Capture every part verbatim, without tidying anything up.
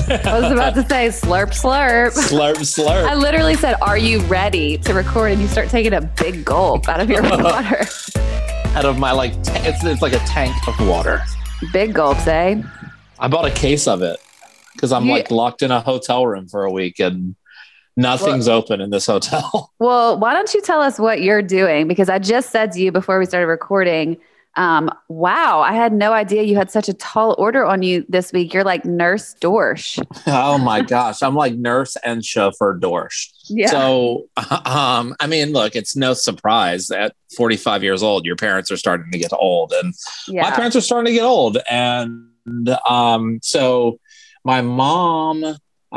I was about to say slurp, slurp. Slurp, slurp. I literally said, are you ready to record? And you start taking a big gulp out of your water. Out of my, like, t- it's, it's like a tank of water. Big gulps, eh? I bought a case of it because I'm You- like locked in a hotel room for a week and nothing's well, open in this hotel. Well, why don't you tell us what you're doing? Because I just said to you before we started recording, um, wow, I had no idea you had such a tall order on you this week. You're like Nurse Dorsch. Oh my gosh. I'm like nurse and chauffeur Dorsch. Yeah. So, um, I mean, look, it's no surprise at forty-five years old, your parents are starting to get old, and yeah. my parents are starting to get old. And, um, so my mom,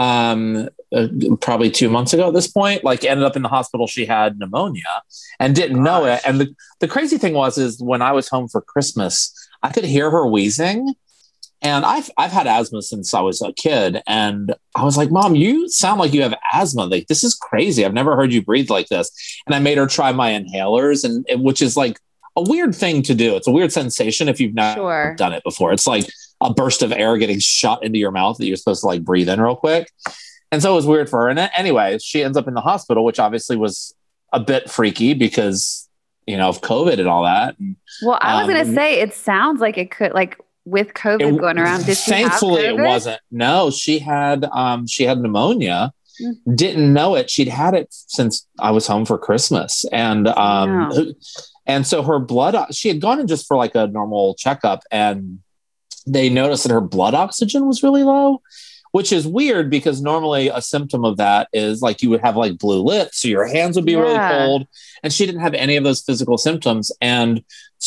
um, uh, probably two months ago at this point, like ended up in the hospital. She had pneumonia and didn't Gosh. know it. And the, the crazy thing was, is when I was home for Christmas, I could hear her wheezing. And I've, I've had asthma since I was a kid. And I was like, Mom, you sound like you have asthma. Like, this is crazy. I've never heard you breathe like this. And I made her try my inhalers, and it, which is like a weird thing to do. It's a weird sensation if you've not sure. done it before. It's like a burst of air getting shot into your mouth that you're supposed to like breathe in real quick. And so it was weird for her. And anyway, she ends up in the hospital, which obviously was a bit freaky because, you know, of COVID and all that. And, well, I was um, going to say, it sounds like it could, like with COVID it, going around, did she thankfully have COVID? It wasn't. No, she had, um, she had pneumonia. Mm-hmm. Didn't know it. She'd had it since I was home for Christmas. And, um, yeah. and so her blood, she had gone in just for like a normal checkup, and they noticed that her blood oxygen was really low, which is weird because normally a symptom of that is like you would have like blue lips, so your hands would be yeah. really cold, and she didn't have any of those physical symptoms. And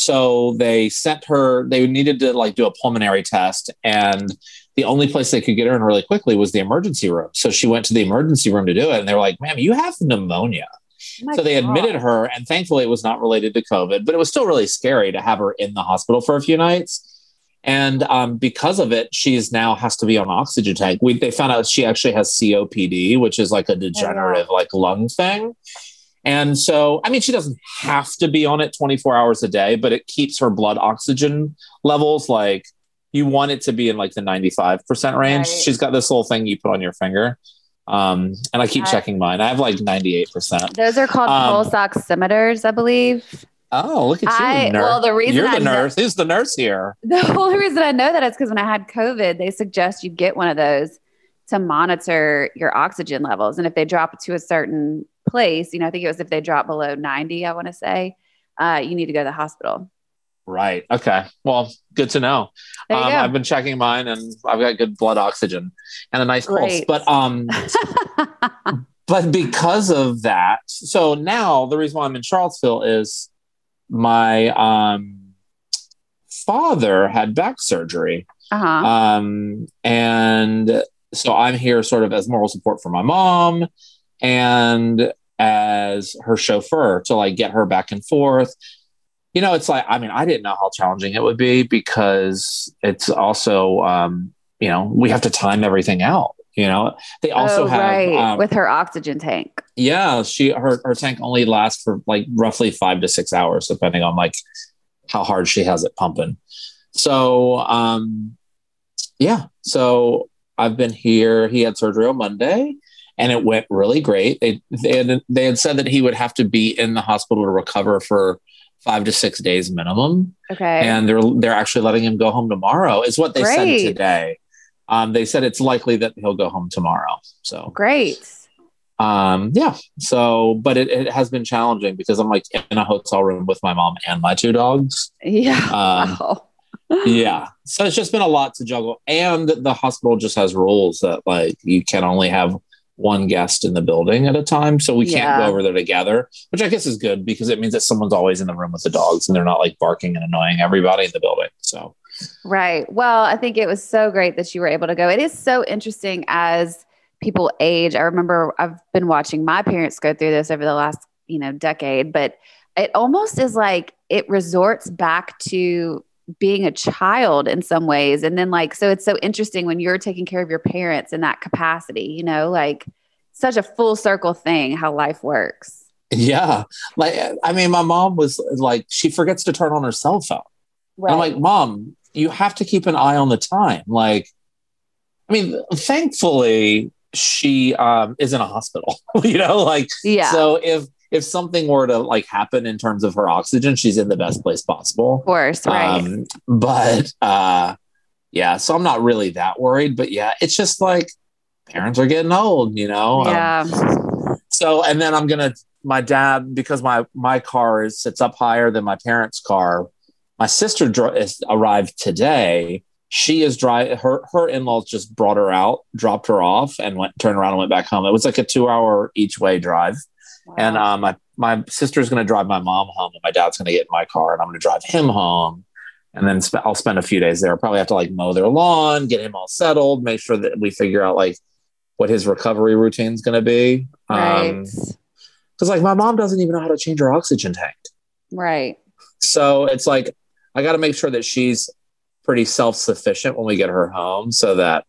so they sent her, they needed to like do a pulmonary test, and the only place they could get her in really quickly was the emergency room. So she went to the emergency room to do it, and they were like, ma'am, you have pneumonia. Oh so they God. admitted her, and thankfully it was not related to COVID, but it was still really scary to have her in the hospital for a few nights. And um, because of it, she's now has to be on an oxygen tank. We, they found out she actually has C O P D, which is like a degenerative oh, wow. like lung thing. And so, I mean, she doesn't have to be on it twenty-four hours a day, but it keeps her blood oxygen levels. Like, you want it to be in like the ninety-five percent range. Right. She's got this little thing you put on your finger. Um, and I keep I, checking mine. I have like ninety-eight percent. Those are called um, pulse oximeters, I believe. Oh, look at you, I, nurse. Well, the reason You're the I nurse. Know, Who's the nurse here? The only reason I know that is because when I had COVID, they suggest you get one of those to monitor your oxygen levels. And if they drop to a certain place, you know, I think it was if they drop below ninety, I want to say, uh, you need to go to the hospital. Right. Okay. Well, good to know. There you Um, go. I've been checking mine, and I've got good blood oxygen and a nice Great. pulse. But um, but because of that, so now the reason why I'm in Charlottesville is my um, father had back surgery. Uh-huh. Um, and so I'm here sort of as moral support for my mom and as her chauffeur to like get her back and forth. You know, it's like, I mean, I didn't know how challenging it would be because it's also, um, you know, we have to time everything out. You know, they also oh, have right. um, with her oxygen tank. Yeah, she her her tank only lasts for like roughly five to six hours, depending on like how hard she has it pumping. So, um, yeah. So I've been here. He had surgery on Monday, and it went really great. They they had, they had said that he would have to be in the hospital to recover for five to six days minimum. Okay, and they're they're actually letting him go home tomorrow, is what they great. said today. Um, they said it's likely that he'll go home tomorrow. So great. Um, yeah. So, but it, it has been challenging because I'm like in a hotel room with my mom and my two dogs. Yeah. Um, wow. yeah. So it's just been a lot to juggle. And the hospital just has rules that like you can only have one guest in the building at a time. So we can't yeah. go over there together, which I guess is good because it means that someone's always in the room with the dogs and they're not like barking and annoying everybody in the building. So. Right. Well, I think it was so great that you were able to go. It is so interesting as people age. I remember I've been watching my parents go through this over the last, you know, decade, but it almost is like it resorts back to being a child in some ways. And then like, so it's so interesting when you're taking care of your parents in that capacity, you know, like such a full circle thing, how life works. Yeah. Like, I mean, my mom was like, she forgets to turn on her cell phone. Right. I'm like, Mom, you have to keep an eye on the time. Like, I mean, thankfully, she um, is in a hospital, you know, like, yeah. So if, if something were to like happen in terms of her oxygen, she's in the best place possible. Of course, right. Um, but uh, yeah, so I'm not really that worried. But yeah, it's just like parents are getting old, you know? Yeah. Um, so, and then I'm going to, my dad, because my, my car is, sits up higher than my parents' car. My sister dr- is, arrived today. She is driving, her, her in-laws just brought her out, dropped her off and went, turned around and went back home. It was like a two hour each way drive. Wow. And um, my, my sister's going to drive my mom home and my dad's going to get in my car and I'm going to drive him home. And then sp- I'll spend a few days there. I'll probably have to like mow their lawn, get him all settled, make sure that we figure out like what his recovery routine is going to be. Right. Um, Cause like my mom doesn't even know how to change her oxygen tank. Right. So it's like, I got to make sure that she's pretty self-sufficient when we get her home so that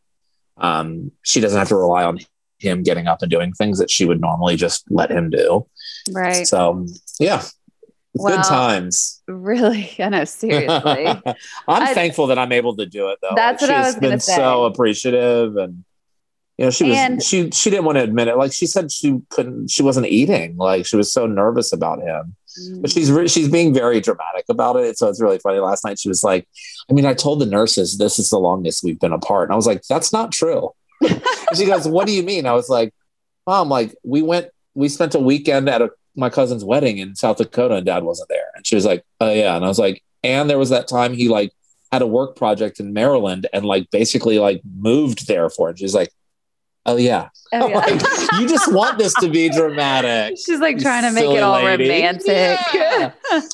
um, she doesn't have to rely on him getting up and doing things that she would normally just let him do. Right. So yeah, well, good times. Really? I know. Seriously. I'm I, thankful that I'm able to do it though. That's like, what I was going to say. She's been so appreciative and, you know, she was, and, she, she didn't want to admit it. Like she said, she couldn't, she wasn't eating. Like she was so nervous about him, mm. but she's, re- she's being very dramatic about it. So it's really funny. Last night she was like, I mean, I told the nurses, this is the longest we've been apart. And I was like, that's not true. And she goes, what do you mean? I was like, Mom, like we went, we spent a weekend at a, my cousin's wedding in South Dakota and Dad wasn't there. And she was like, oh yeah. And I was like, and there was that time he like had a work project in Maryland and like basically like moved there for it. She's like, oh yeah. Oh, yeah. Like, you just want this to be dramatic. She's like trying to make it all lady. romantic. Yeah.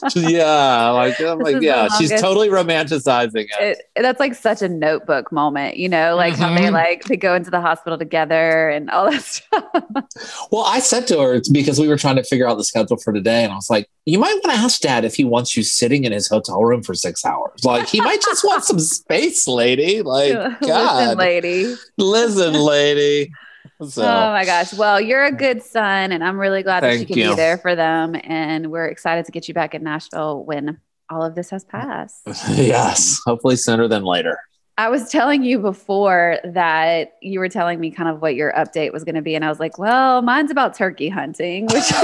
yeah. Like, I'm this like, yeah, she's totally romanticizing it. it. That's like such a Notebook moment, you know, like mm-hmm. how they like, they go into the hospital together and all that stuff. Well, I said to her, it's because we were trying to figure out the schedule for today. And I was like, you might want to ask Dad if he wants you sitting in his hotel room for six hours. Like he might just want some space, lady. Like, God. Listen, lady. Listen, lady. So. Oh my gosh. Well, you're a good son and I'm really glad that you can you. be there for them. And we're excited to get you back in Nashville when all of this has passed. Yes. Hopefully sooner than later. I was telling you before that you were telling me kind of what your update was going to be. And I was like, well, mine's about turkey hunting, which is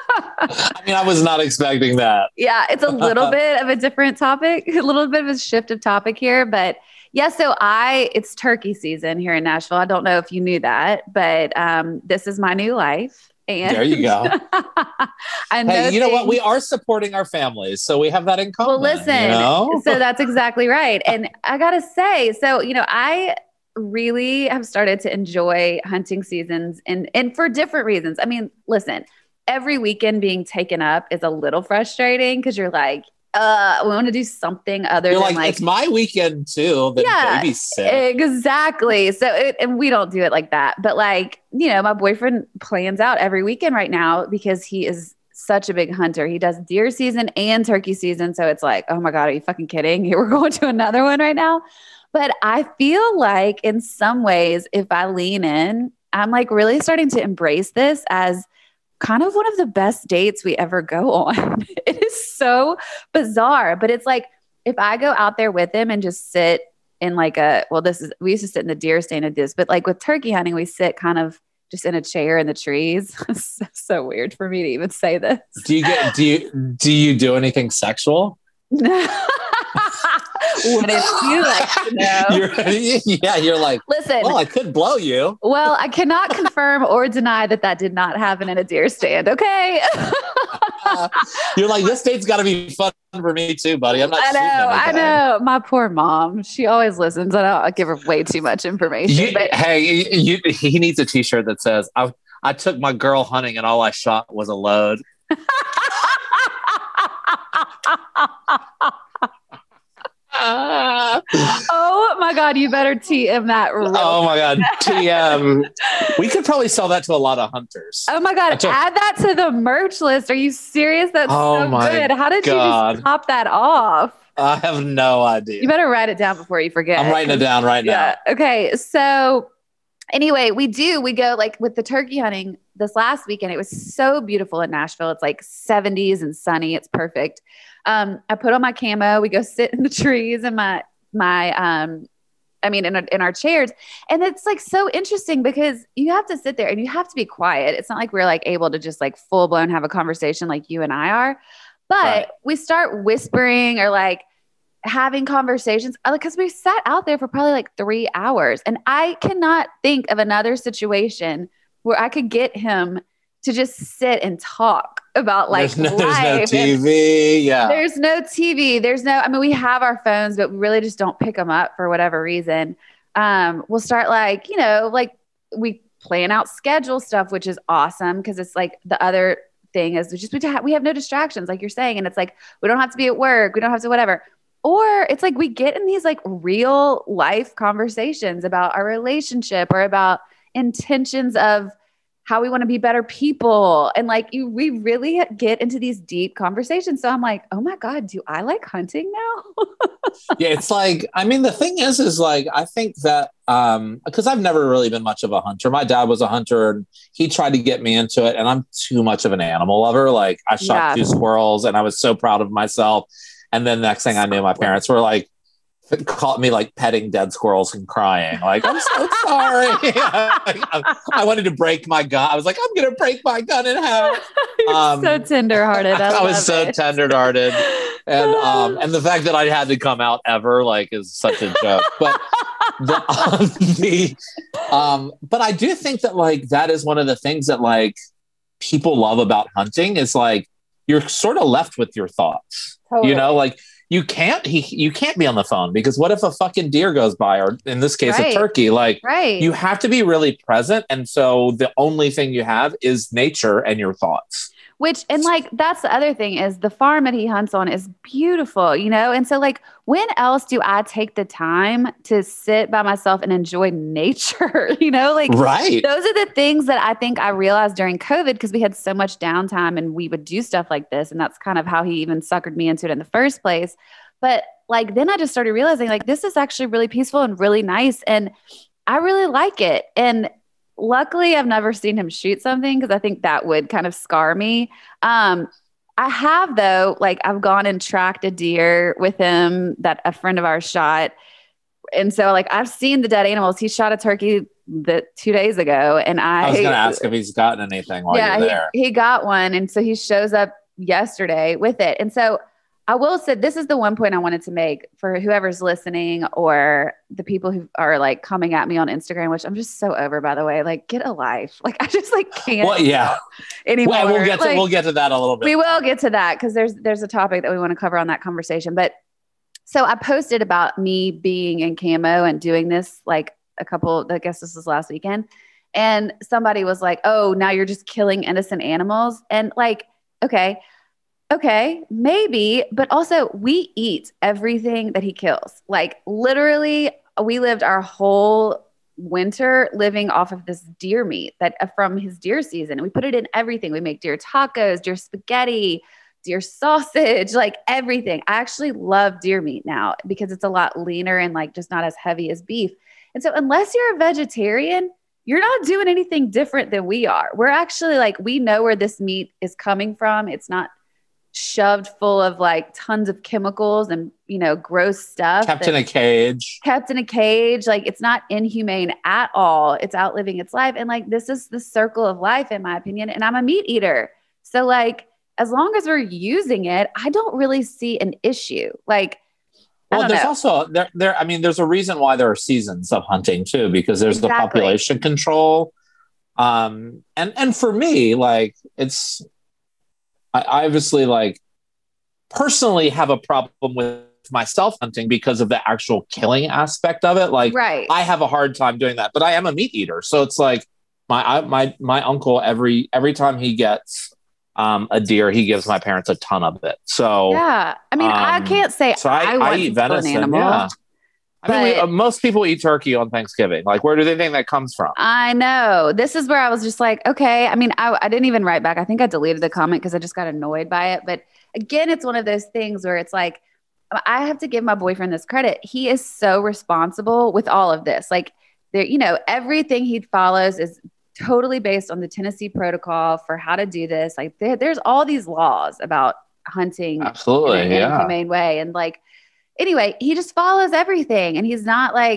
I mean, I was not expecting that. Yeah. It's a little bit of a different topic, a little bit of a shift of topic here, but yeah, so I, it's turkey season here in Nashville. I don't know if you knew that, but um, this is my new life. And there you go. I know hey, you things. know what? We are supporting our families, so we have that in common. Well, listen, you know? So that's exactly right. And I got to say, so, you know, I really have started to enjoy hunting seasons and, and for different reasons. I mean, listen, every weekend being taken up is a little frustrating because you're like, Uh, we want to do something other You're than like, like, it's my weekend too. The yeah, babysit. Exactly. So, it, and we don't do it like that, but like, you know, my boyfriend plans out every weekend right now because he is such a big hunter. He does deer season and turkey season. So it's like, oh my God, are you fucking kidding? We're going to another one right now. But I feel like in some ways, if I lean in, I'm like really starting to embrace this as kind of one of the best dates we ever go on. It is so bizarre, but it's like, if I go out there with him and just sit in like a, well, this is, we used to sit in the deer stand at this, but like with turkey hunting, we sit kind of just in a chair in the trees. It's so, so weird for me to even say this. Do you get, do you, do you do anything sexual? Wouldn't you like to know? You're, yeah, you're like, listen, well, I could blow you. Well, I cannot confirm or deny that that did not happen in a deer stand. Okay. uh, you're like, this date's got to be fun for me too, buddy. I'm not. I know. I know. My poor mom. She always listens. I don't I give her way too much information. You, but- hey, you, he needs a T-shirt that says, "I I took my girl hunting and all I shot was a load." Uh, oh my God, you better T M that. Real oh my God, T M. We could probably sell that to a lot of hunters. Oh my God, took- add that to the merch list. Are you serious? That's oh so my good. How did God. you just pop that off? I have no idea. You better write it down before you forget. I'm writing it down right yeah. now. Okay, so anyway, we do, we go like with the turkey hunting this last weekend. It was so beautiful in Nashville. It's like seventies and sunny. It's perfect. Um, I put on my camo. We go sit in the trees and my, my, um, I mean, in, our, in our chairs. And it's like so interesting because you have to sit there and you have to be quiet. It's not like we're like able to just like full blown have a conversation like you and I are, but right. we start whispering or like having conversations because we sat out there for probably like three hours. And I cannot think of another situation where I could get him to just sit and talk about like there's no, life. There's no T V. Yeah. There's no T V. There's no, I mean, we have our phones, but we really just don't pick them up for whatever reason. Um, we'll start like, you know, like we plan out schedule stuff, which is awesome. Cause it's like the other thing is just, we have, we have no distractions, like you're saying. And it's like, we don't have to be at work. We don't have to, whatever. Or it's like, we get in these like real life conversations about our relationship or about intentions of how we want to be better people. And like you, we really get into these deep conversations. So I'm like, oh my God, do I like hunting now? Yeah. It's like, I mean, the thing is, is like, I think that, um, cause I've never really been much of a hunter. My dad was a hunter and he tried to get me into it. And I'm too much of an animal lover. Like I shot yeah. two squirrels and I was so proud of myself. And then next thing I knew, my parents were like, caught me like petting dead squirrels and crying. Like, I'm so sorry. I, I wanted to break my gun. I was like, I'm going to break my gun in half. Um, so tenderhearted. I, I was so it. tenderhearted. And, um, and the fact that I had to come out ever, like, is such a joke. But the, um, the, um, but I do think that like, that is one of the things that like people love about hunting is like, you're sort of left with your thoughts, totally. You know, like, You can't, he, you can't be on the phone because what if a fucking deer goes by, or in this case, right. a turkey, like right. you have to be really present. And so the only thing you have is nature and your thoughts. Which, and like, that's the other thing is the farm that he hunts on is beautiful, you know? And so like, when else do I take the time to sit by myself and enjoy nature? You know, like right. those are the things that I think I realized during COVID because we had so much downtime and we would do stuff like this. And that's kind of how he even suckered me into it in the first place. But like, then I just started realizing like, this is actually really peaceful and really nice. And I really like it. And luckily, I've never seen him shoot something because I think that would kind of scar me. Um, I have, though, like I've gone and tracked a deer with him that a friend of ours shot. And so like I've seen the dead animals. He shot a turkey the two days ago. And I, I was going to ask if he's gotten anything while yeah, you're there. He, he got one. And so he shows up yesterday with it. And so I will say this is the one point I wanted to make for whoever's listening or the people who are like coming at me on Instagram, which I'm just so over, by the way, like get a life. Like I just like can't well, yeah. anymore. Well, we'll get to, like, we'll get to that a little bit. We will get to that because there's, there's a topic that we want to cover on that conversation. But so I posted about me being in camo and doing this like a couple, I guess this was last weekend. And somebody was like, oh, now you're just killing innocent animals. And like, okay. Okay, maybe, but also we eat everything that he kills. Like literally, we lived our whole winter living off of this deer meat that uh, from his deer season. And we put it in everything. We make deer tacos, deer spaghetti, deer sausage, like everything. I actually love deer meat now because it's a lot leaner and like just not as heavy as beef. And so unless you're a vegetarian, you're not doing anything different than we are. We're actually like, we know where this meat is coming from. It's not shoved full of like tons of chemicals and, you know, gross stuff. Kept in a cage. Kept in a cage. Like it's not inhumane at all. It's outliving its life. And like, this is the circle of life, in my opinion. And I'm a meat eater. So like, as long as we're using it, I don't really see an issue. Like, well, there's know. also there, there, I mean, there's a reason why there are seasons of hunting too, because there's exactly. the population control. Um, and, and for me, like it's, I obviously like personally have a problem with myself hunting because of the actual killing aspect of it. Like right. I have a hard time doing that, but I am a meat eater. So it's like my, I, my, my uncle, every, every time he gets um, a deer, he gives my parents a ton of it. So yeah, I mean, um, I can't say so I, I, want I eat to kill venison. An animal. Yeah. I mean, we, uh, most people eat turkey on Thanksgiving. Like, where do they think that comes from? I know. This is where I was just like, okay. I mean, I, I didn't even write back. I think I deleted the comment because I just got annoyed by it. But again, it's one of those things where it's like, I have to give my boyfriend this credit. He is so responsible with all of this. Like, there, you know, everything he follows is totally based on the Tennessee protocol for how to do this. Like, there, there's all these laws about hunting absolutely in, in yeah. a humane way, and like. Anyway, he just follows everything and he's not like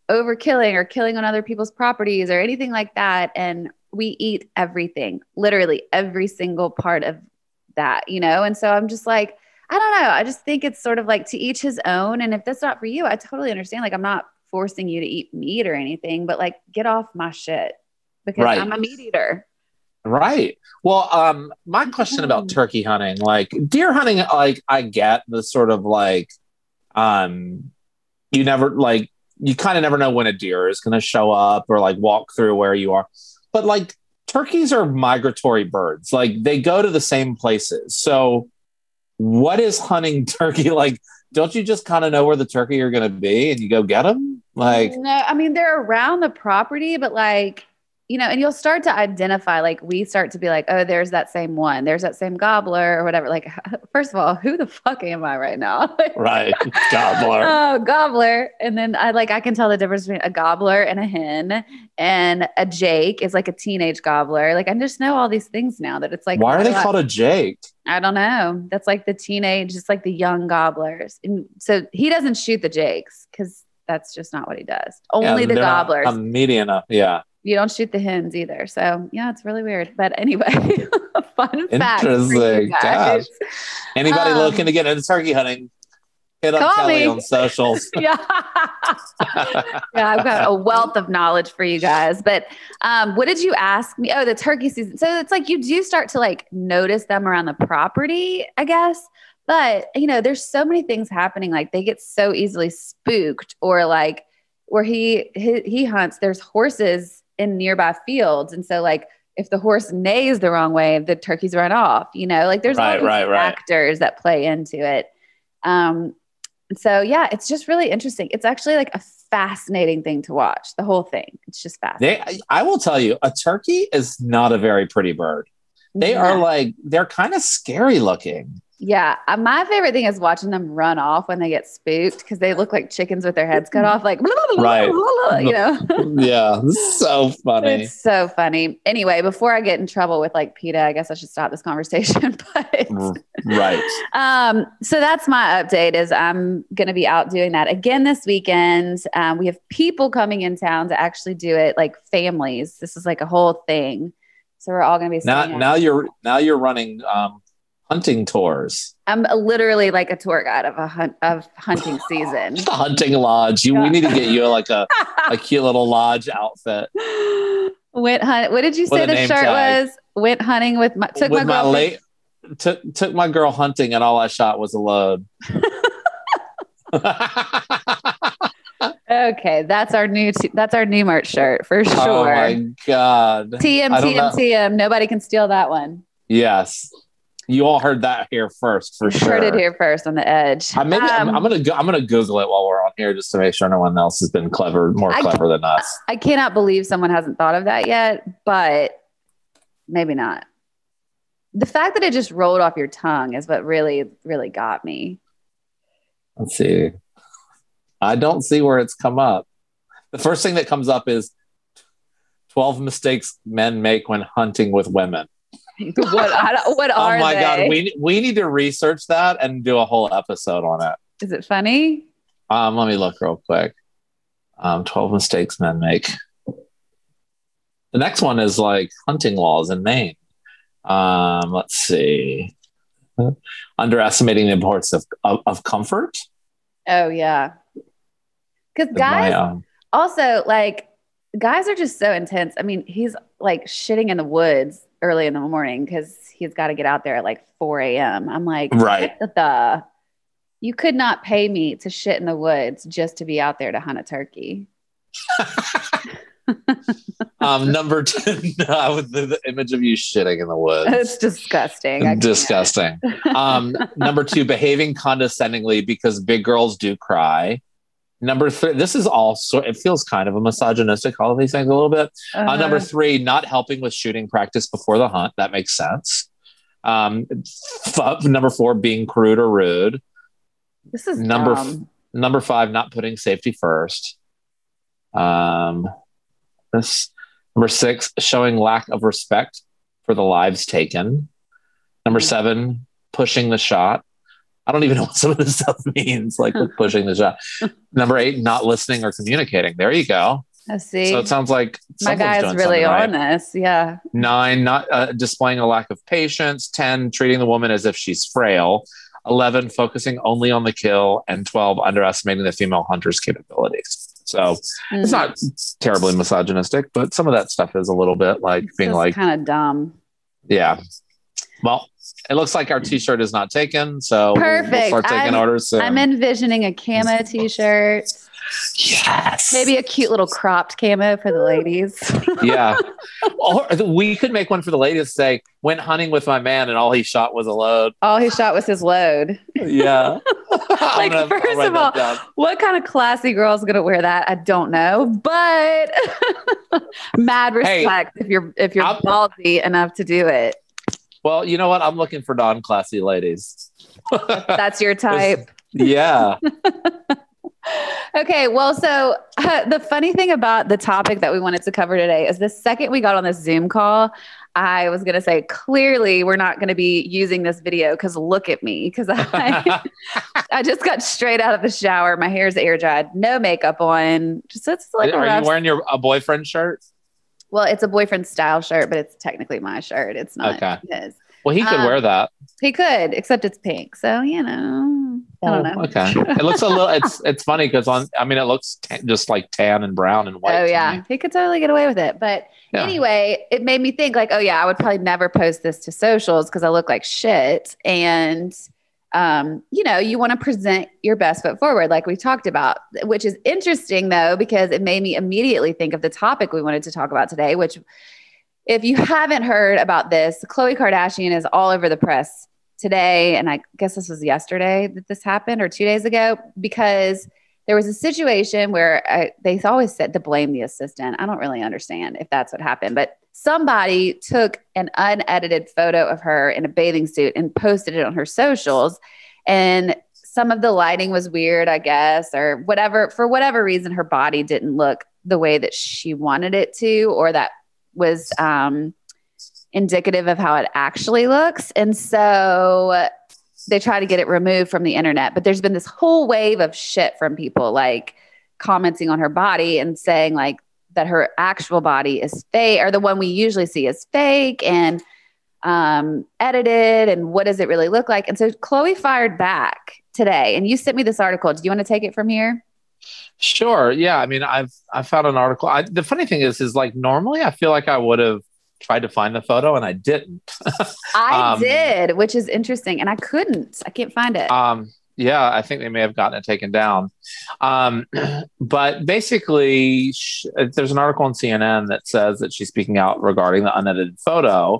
overkilling or killing on other people's properties or anything like that. And we eat everything, literally every single part of that, you know? And so I'm just like, I don't know. I just think it's sort of like to each his own. And if that's not for you, I totally understand. Like, I'm not forcing you to eat meat or anything, but like, get off my shit because right. I'm a meat eater. Right. Well, um, my question about turkey hunting, like deer hunting, like I get the sort of like, um, you never like, you kind of never know when a deer is going to show up or like walk through where you are. But like turkeys are migratory birds. Like they go to the same places. So what is hunting turkey like? Don't you just kind of know where the turkey are going to be and you go get them? Like, no, I mean, they're around the property, but like, you know, and you'll start to identify, like we start to be like, oh, there's that same one. There's that same gobbler or whatever. Like, first of all, who the fuck am I right now? Right. Gobbler. Oh, gobbler. And then I like, I can tell the difference between a gobbler and a hen, and a Jake is like a teenage gobbler. Like, I just know all these things now that it's like, why are they called a Jake? I don't know. That's like the teenage, just like the young gobblers. And so he doesn't shoot the Jakes because that's just not what he does. Only yeah, the gobblers. I'm median enough. Yeah. You don't shoot the hens either. So yeah, it's really weird. But anyway, fun fact. Interesting. Gosh. Anybody um, looking to get into turkey hunting, hit up Kelly me. on socials. yeah. yeah, I've got a wealth of knowledge for you guys. But um, what did you ask me? Oh, the turkey season. So it's like you do start to like notice them around the property, I guess. But, you know, there's so many things happening. Like they get so easily spooked, or like where he, he, he hunts, there's horses in nearby fields. And so like, if the horse neighs the wrong way, the turkeys run off, you know, like there's right, all these right, factors right. that play into it. Um, and so, yeah, it's just really interesting. It's actually like a fascinating thing to watch, the whole thing. It's just fascinating. They, I will tell you, a turkey is not a very pretty bird. They yeah. are like, they're kind of scary looking. Yeah. Uh, my favorite thing is watching them run off when they get spooked, because they look like chickens with their heads cut off, like, right. you know? Yeah. So funny. It's so funny. Anyway, before I get in trouble with like PETA, I guess I should stop this conversation. But right. Um, so that's my update is I'm going to be out doing that again this weekend. Um, we have people coming in town to actually do it, like families. This is like a whole thing. So we're all going to be now, now you're, now you're running, um, hunting tours. I'm literally like a tour guide of a hunt of hunting season. Just a hunting lodge. You, yeah. We need to get you like a, a cute little lodge outfit. Went hunt. What did you say the shirt tag. was? Went hunting with my took with my, my late took took my girl hunting, and all I shot was a load. Okay, that's our new t- that's our new merch shirt for sure. Oh my god! T M T M T M. Nobody can steal that one. Yes. You all heard that here first, for you sure. Heard it here first on the edge. I maybe um, I'm, I'm gonna go, I'm gonna Google it while we're on here just to make sure no one else has been clever, more I clever than us. I cannot believe someone hasn't thought of that yet, but maybe not. The fact that it just rolled off your tongue is what really, really got me. Let's see. I don't see where it's come up. The first thing that comes up is twelve mistakes men make when hunting with women. What, I what are oh my they? god, we we need to research that and do a whole episode on it. Is it funny? Um, let me look real quick. Um, twelve mistakes men make. The next one is like hunting laws in Maine. Um, let's see. Underestimating the importance of of, of comfort. Oh yeah, because guys my, um, also like guys are just so intense. I mean, he's like shitting in the woods early in the morning because he's got to get out there at like four a.m. I'm like, right. What the, you could not pay me to shit in the woods just to be out there to hunt a turkey. um, number ten, uh, with the, the image of you shitting in the woods. It's disgusting. Disgusting. um, number two, behaving condescendingly because big girls do cry. Number three, this is also, it feels kind of a misogynistic, all of these things a little bit. Uh-huh. Uh, number three, not helping with shooting practice before the hunt. That makes sense. Um, f- number four, being crude or rude. This is number dumb. F- number five, not putting safety first. Um, this number six, showing lack of respect for the lives taken. Number mm-hmm. seven, pushing the shot. I don't even know what some of this stuff means, like with pushing the shot. Number eight, not listening or communicating. There you go. I see. So it sounds like my guy's really on right. this. Yeah. Nine, not uh, displaying a lack of patience. ten, treating the woman as if she's frail. eleven, focusing only on the kill. And twelve, underestimating the female hunter's capabilities. So mm-hmm. it's not terribly misogynistic, but some of that stuff is a little bit like it's being like kind of dumb. Yeah. Well, it looks like our t-shirt is not taken. So perfect. We'll start taking I'm, orders soon. I'm envisioning a camo t-shirt. Yes. Maybe a cute little cropped camo for the ladies. Yeah. Or we could make one for the ladies, say, went hunting with my man and all he shot was a load. All he shot was his load. Yeah. Like, gonna, first of all, what kind of classy girl is going to wear that? I don't know, but mad respect hey, if you're, if you're I'll, ballsy enough to do it. Well, you know what? I'm looking for non-classy ladies. That's your type. Yeah. Okay, well, so uh, the funny thing about the topic that we wanted to cover today is the second we got on this Zoom call, I was going to say, clearly we're not going to be using this video because look at me, because I, I just got straight out of the shower. My hair's air dried, no makeup on. Just it's like Are a rough... you wearing your a boyfriend shirt? Well, it's a boyfriend style shirt, but it's technically my shirt. It's not okay. his. Well, he could um, wear that. He could, except it's pink. So, you know, I don't know. Okay. It looks a little, it's it's funny because on, I mean, it looks t- just like tan and brown and white. Oh, yeah. Me. He could totally get away with it. But yeah. Anyway, it made me think like, oh, yeah, I would probably never post this to socials because I look like shit. And, um, you know, you want to present your best foot forward, like we talked about, which is interesting, though, because it made me immediately think of the topic we wanted to talk about today, which if you haven't heard about this, Khloe Kardashian is all over the press today. And I guess this was yesterday that this happened or two days ago, because there was a situation where I, they always said to blame the assistant. I don't really understand if that's what happened, but somebody took an unedited photo of her in a bathing suit and posted it on her socials. And some of the lighting was weird, I guess, or whatever, for whatever reason, her body didn't look the way that she wanted it to, or that was um, indicative of how it actually looks. And so they try to get it removed from the internet, but there's been this whole wave of shit from people like commenting on her body and saying like that her actual body is fake, or the one we usually see is fake and um, edited. And what does it really look like? And so Khloe fired back today, and you sent me this article. Do you want to take it from here? Sure. Yeah. I mean, I've, I found an article. I, the funny thing is, is like, normally I feel like I would have tried to find the photo and I didn't. I um, did, which is interesting. And I couldn't, I can't find it. Um, yeah, I think they may have gotten it taken down. Um, but basically sh- there's an article on C N N that says that she's speaking out regarding the unedited photo.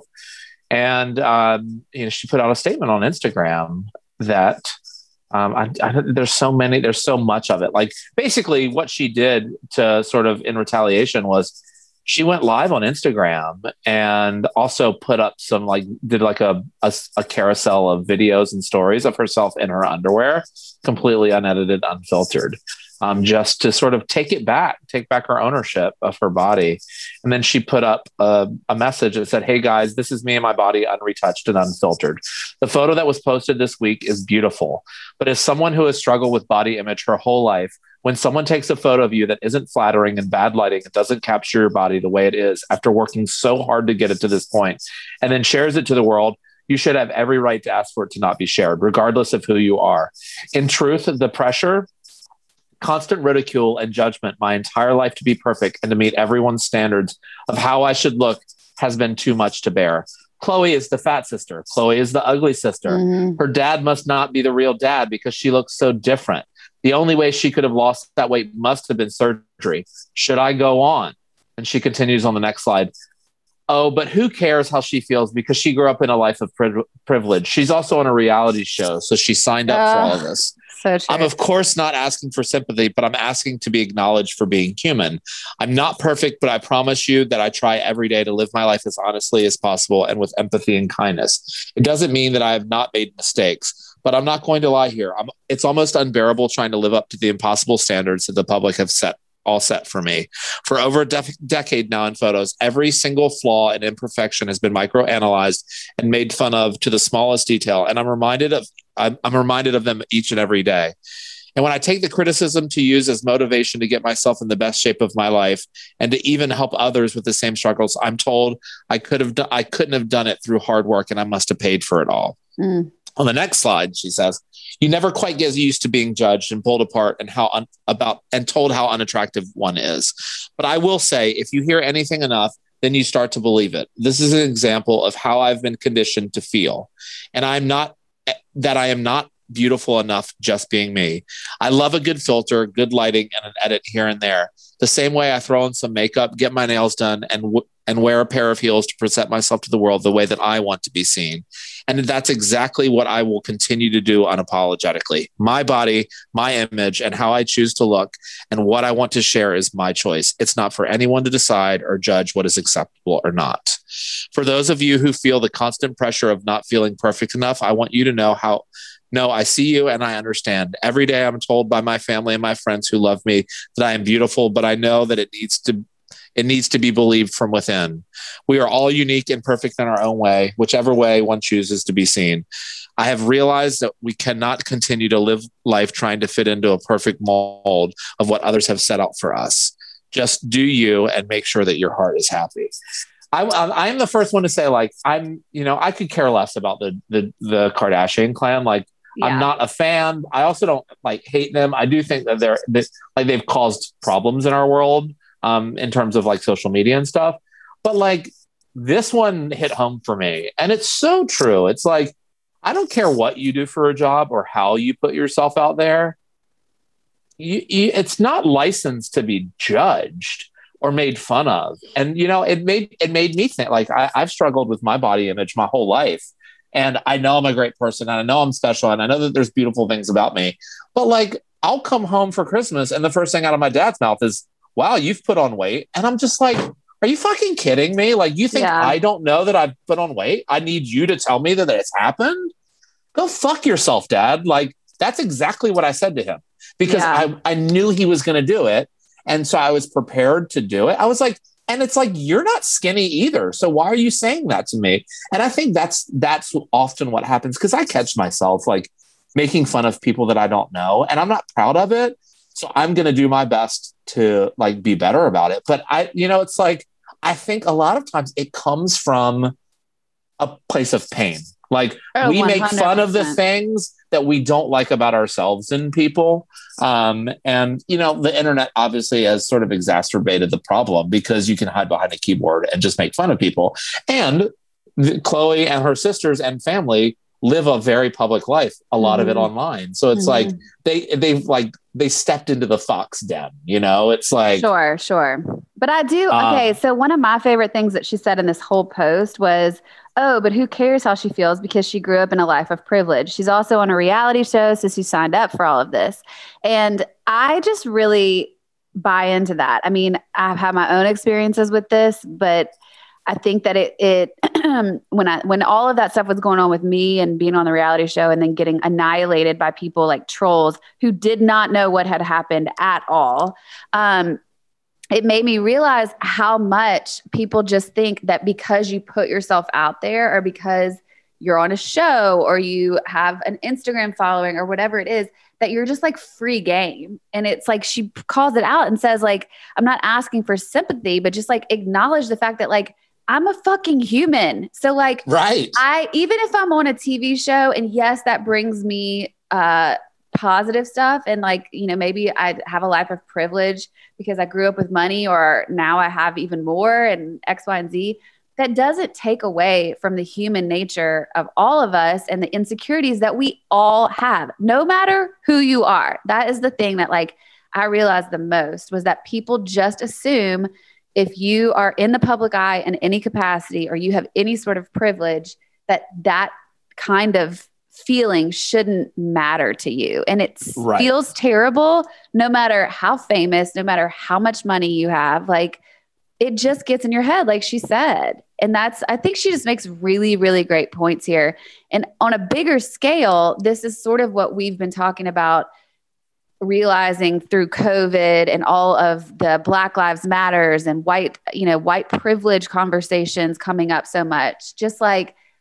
And, um, you know, she put out a statement on Instagram that, Um, I, I, there's so many, there's so much of it. Like basically what she did to sort of in retaliation was she went live on Instagram and also put up some like, did like a, a, a carousel of videos and stories of herself in her underwear, completely unedited, unfiltered, um, just to sort of take it back, take back her ownership of her body. And then she put up a, a message that said, "Hey guys, this is me and my body unretouched and unfiltered. The photo that was posted this week is beautiful. But as someone who has struggled with body image her whole life, when someone takes a photo of you that isn't flattering and bad lighting, it doesn't capture your body the way it is after working so hard to get it to this point, and then shares it to the world, you should have every right to ask for it to not be shared, regardless of who you are. In truth, the pressure, constant ridicule and judgment my entire life to be perfect and to meet everyone's standards of how I should look has been too much to bear. Khloe is the fat sister. Khloe is the ugly sister. Mm-hmm. Her dad must not be the real dad because she looks so different. The only way she could have lost that weight must have been surgery. Should I go on?" And she continues on the next slide. "Oh, but who cares how she feels because she grew up in a life of pri- privilege. She's also on a reality show, so she signed up uh, for all of this. So true. I'm of course not asking for sympathy, but I'm asking to be acknowledged for being human. I'm not perfect, but I promise you that I try every day to live my life as honestly as possible and with empathy and kindness. It doesn't mean that I have not made mistakes, but I'm not going to lie here. I'm, it's almost unbearable trying to live up to the impossible standards that the public have set all set for me. For over a def- decade now in photos, every single flaw and imperfection has been microanalyzed and made fun of to the smallest detail. And I'm reminded of I'm, I'm reminded of them each and every day. And when I take the criticism to use as motivation to get myself in the best shape of my life and to even help others with the same struggles, I'm told I could have do- I couldn't have done it through hard work and I must have paid for it all. Mm. On the next slide, she says, you never quite get used to being judged and pulled apart and how un- about and told how unattractive one is. But I will say, if you hear anything enough, then you start to believe it. This is an example of how I've been conditioned to feel. And I'm not that I am not beautiful enough just being me. I love a good filter, good lighting, and an edit here and there. The same way I throw in some makeup, get my nails done, and w- and wear a pair of heels to present myself to the world the way that I want to be seen. And that's exactly what I will continue to do unapologetically. My body, my image, and how I choose to look and what I want to share is my choice. It's not for anyone to decide or judge what is acceptable or not. For those of you who feel the constant pressure of not feeling perfect enough, I want you to know how No, I see you and I understand. Every day I'm told by my family and my friends who love me that I am beautiful, but I know that it needs to it needs to be believed from within. We are all unique and perfect in our own way, whichever way one chooses to be seen. I have realized that we cannot continue to live life trying to fit into a perfect mold of what others have set out for us. Just do you and make sure that your heart is happy. I, I am the first one to say, like, I'm, you know, I could care less about the the, the Kardashian clan. Like, yeah. I'm not a fan. I also don't like hate them. I do think that they're this, like they've caused problems in our world um, in terms of like social media and stuff. But like this one hit home for me, and it's so true. It's like I don't care what you do for a job or how you put yourself out there. You, you, it's not licensed to be judged or made fun of. And, you know, it made, it made me think like I, I've struggled with my body image my whole life. And I know I'm a great person and I know I'm special and I know that there's beautiful things about me, but like, I'll come home for Christmas and the first thing out of my dad's mouth is, wow, you've put on weight. And I'm just like, are you fucking kidding me? Like, you think yeah. I don't know that I've put on weight? I need you to tell me that it's happened? Go fuck yourself, Dad. Like, that's exactly what I said to him because yeah. I, I knew he was going to do it. And so I was prepared to do it. I was like, and it's like, you're not skinny either. So why are you saying that to me? And I think that's, that's often what happens. Cause I catch myself like making fun of people that I don't know and I'm not proud of it. So I'm going to do my best to like be better about it. But I, you know, it's like, I think a lot of times it comes from a place of pain. Like oh, we make fun of the things that we don't like about ourselves and people. Um, and, you know, the internet obviously has sort of exacerbated the problem because you can hide behind a keyboard and just make fun of people. And the, Chloe and her sisters and family live a very public life, a lot mm-hmm. of it online. So it's mm-hmm. like they, they've like, they stepped into the fox den, you know, it's like. Sure, sure. But I do. Okay. Um, so one of my favorite things that she said in this whole post was, oh, but who cares how she feels because she grew up in a life of privilege. She's also on a reality show, so she signed up for all of this. And I just really buy into that. I mean, I've had my own experiences with this, but I think that it, it when I, when all of that stuff was going on with me and being on the reality show and then getting annihilated by people like trolls who did not know what had happened at all, um, it made me realize how much people just think that because you put yourself out there or because you're on a show or you have an Instagram following or whatever it is, that you're just like free game. And it's like, she calls it out and says like, I'm not asking for sympathy, but just like acknowledge the fact that like, I'm a fucking human. So like, right. I, even if I'm on a T V show and yes, that brings me, uh, positive stuff. And like, you know, maybe I have a life of privilege because I grew up with money or now I have even more and X, Y, and Z. That doesn't take away from the human nature of all of us and the insecurities that we all have, no matter who you are. That is the thing that like I realized the most was that people just assume if you are in the public eye in any capacity or you have any sort of privilege, that that kind of feeling shouldn't matter to you. And it right. feels terrible no matter how famous, no matter how much money you have. Like it just gets in your head, like she said. And that's, I think she just makes really, really great points here. And on a bigger scale, this is sort of what we've been talking about, realizing through COVID and all of the Black Lives Matters and white, you know, white privilege conversations coming up so much. Just like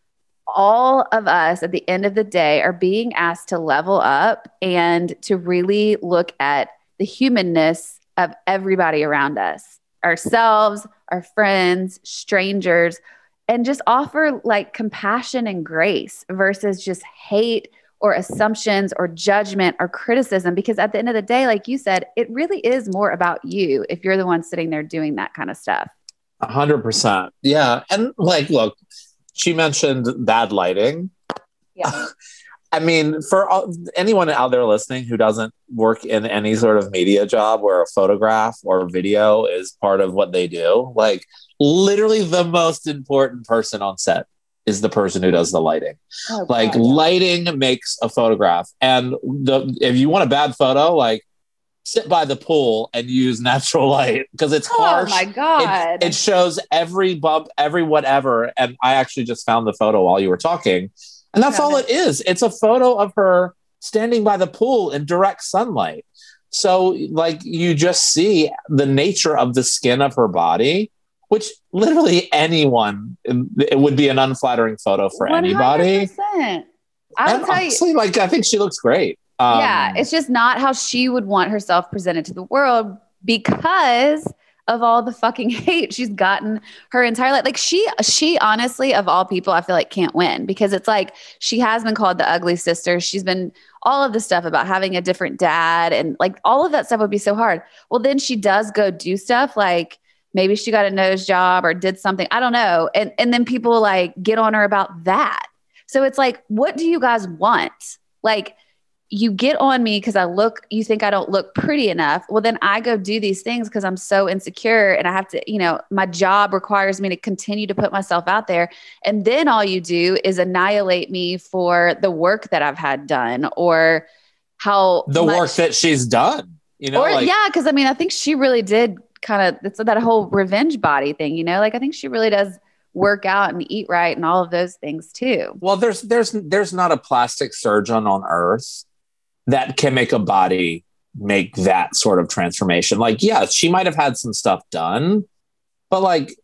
all of us at the end of the day are being asked to level up and to really look at the humanness of everybody around us, ourselves, our friends, strangers, and just offer like compassion and grace versus just hate or assumptions or judgment or criticism. Because at the end of the day, like you said, it really is more about you if you're the one sitting there doing that kind of stuff. A hundred percent. Yeah. And like, look, she mentioned bad lighting. Yeah. I mean, for all, anyone out there listening who doesn't work in any sort of media job where a photograph or video is part of what they do, like literally the most important person on set is the person who does the lighting. Oh, like God, yeah. Lighting makes a photograph. And the, if you want a bad photo, like sit by the pool and use natural light because it's harsh. Oh my God. It, it shows every bump, every whatever. And I actually just found the photo while you were talking. And that's all it is. It's a photo of her standing by the pool in direct sunlight. So like you just see the nature of the skin of her body, which literally anyone, it would be an unflattering photo for one hundred percent. Anybody. I will tell honestly, you, like, I think she looks great. Um, yeah, it's just not how she would want herself presented to the world because of all the fucking hate she's gotten her entire life. Like she, she honestly, of all people, I feel like can't win because it's like, she has been called the ugly sister. She's been all of the stuff about having a different dad and like all of that stuff would be so hard. Well, then she does go do stuff like maybe she got a nose job or did something. I don't know. And, and then people like get on her about that. So it's like, what do you guys want? Like, you get on me because I look, you think I don't look pretty enough. Well, then I go do these things because I'm so insecure and I have to, you know, my job requires me to continue to put myself out there. And then all you do is annihilate me for the work that I've had done or how the much, work that she's done, you know, or like, yeah. Cause I mean, I think she really did kind of, it's that whole revenge body thing, you know, like I think she really does work out and eat right and all of those things too. Well, there's, there's, there's not a plastic surgeon on earth that can make a body make that sort of transformation. Like, yeah, she might have had some stuff done, but like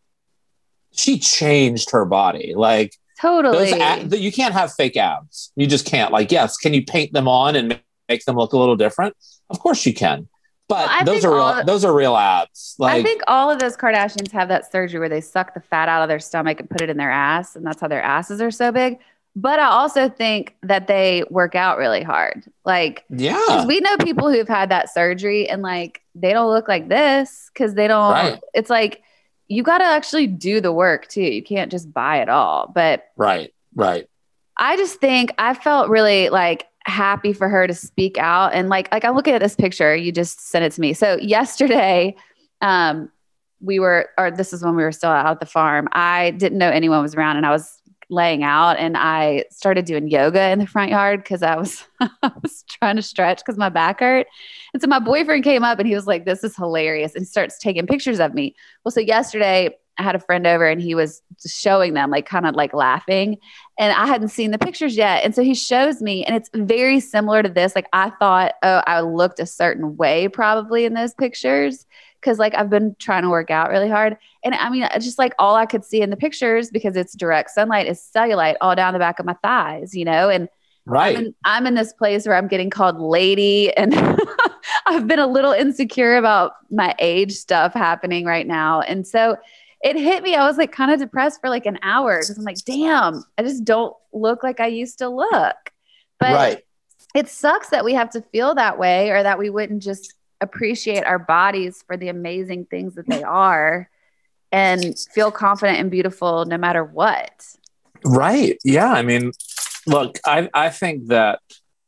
she changed her body. Like totally. Those ab- you can't have fake abs. You just can't. Like, yes, can you paint them on and make them look a little different? Of course you can. But well, those are real, of, those are real abs. Like, I think all of those Kardashians have that surgery where they suck the fat out of their stomach and put it in their ass. And that's how their asses are so big. But I also think that they work out really hard. Like, yeah, we know people who've had that surgery and like, they don't look like this because they don't, right. It's like, you got to actually do the work too. You can't just buy it all, but right, right. I just think I felt really like happy for her to speak out. And like, like I'm looking at this picture, you just sent it to me. So yesterday, um, we were, or this is when we were still out at the farm. I didn't know anyone was around and I was laying out and I started doing yoga in the front yard because I was I was trying to stretch because my back hurt. And so my boyfriend came up and he was like, this is hilarious, and starts taking pictures of me. Well, so yesterday I had a friend over and he was showing them, like kind of like laughing, and I hadn't seen the pictures yet. And so he shows me and it's very similar to this. Like I thought, oh, I looked a certain way probably in those pictures. Cause like I've been trying to work out really hard. And I mean, just like all I could see in the pictures because it's direct sunlight is cellulite all down the back of my thighs, you know? And right. I'm in, I'm in this place where I'm getting called lady and I've been a little insecure about my age stuff happening right now. And so it hit me. I was like kind of depressed for like an hour because I'm like, damn, I just don't look like I used to look. But right. It sucks that we have to feel that way or that we wouldn't just appreciate our bodies for the amazing things that they are and feel confident and beautiful no matter what. Right. Yeah. I mean, look, I, I think that,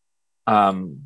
um,